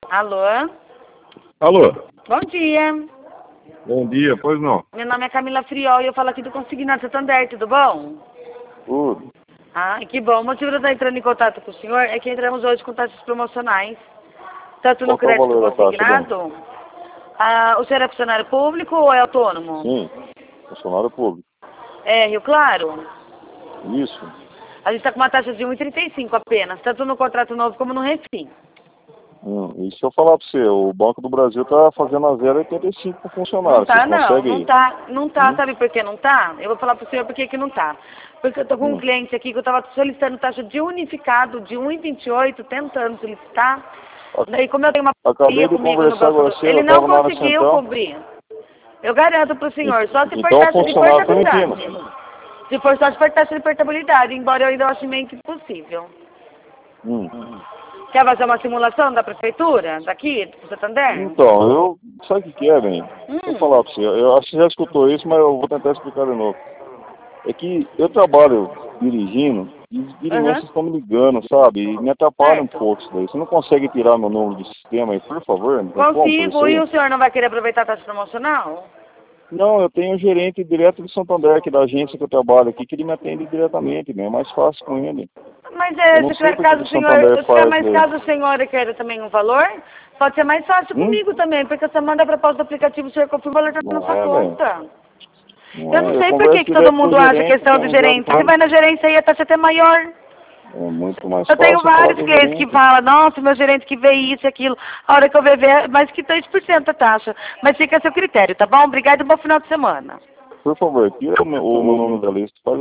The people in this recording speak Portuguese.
Alô? Alô? Bom dia. Bom dia, pois não? Meu nome é Camila Friol e eu falo aqui do Consignado Santander, tudo bom? Tudo. Ah, que bom. O motivo de eu estar entrando em contato com o senhor é que entramos hoje com taxas promocionais, tanto no Qual que é o crédito valor da taxa, consignado. Ah, o senhor é funcionário público ou é autônomo? Sim, funcionário público. É, Rio Claro? Isso. A gente está com uma taxa de 1,35 apenas, tanto no contrato novo como no refim. E se eu falar para você, o Banco do Brasil tá fazendo a 0,85 para funcionário. Não tá, Vocês não. conseguem Não aí? tá, não tá. Sabe por que não tá? Eu vou falar pro senhor por que não tá. Porque eu tô com um Hum. cliente aqui que eu tava solicitando taxa de unificado de 1,28, tentando solicitar. Daí, como eu tenho uma Acabei parceria de comigo no conversar banco, com você, ele eu não estava na área conseguiu central. cobrir. Eu garanto pro senhor, só se for Então o taxa de funcionário está portabilidade. mentindo. Se for só se for taxa de portabilidade, embora eu ainda ache meio que impossível. Hum. Quer fazer uma simulação da prefeitura, daqui, do Santander? Então, sabe o que é, bem? Vou Hum. falar para você, eu acho que você já escutou isso, mas eu vou tentar explicar de novo. É que eu trabalho dirigindo e vira e mexe Aham. vocês estão me ligando, sabe? E me atrapalha um Certo. pouco isso daí. Você não consegue tirar meu número do sistema aí, por favor? Não tem como por isso Consigo, e aí? o senhor não vai querer aproveitar a taxa promocional? Não, eu tenho um gerente direto de Santander, aqui da agência que eu trabalho aqui, que ele me atende diretamente, né? É mais fácil com ele. Mas Eu não sei porque que caso o o senhor, Santander faz mas daí. caso o senhor queira também um valor, pode ser mais fácil Hum? comigo também, porque você manda a proposta do aplicativo, o senhor confirma o valor tá na Não sua é, velho. conta. Não Eu não é. Eu sei por que converso que todo direto com o mundo acha gerente, questão que é do um zero gerente. Você vai na gerência aí, a taxa é até maior. É muito mais Eu tenho fácil falar vários com o clientes que gerente. falam, nossa, meu gerente que vê isso e aquilo. A hora que eu ver mais que 3% a taxa. Mas fica a seu critério, tá bom? Obrigada e bom final de semana. Por favor, tira o meu nome da lista.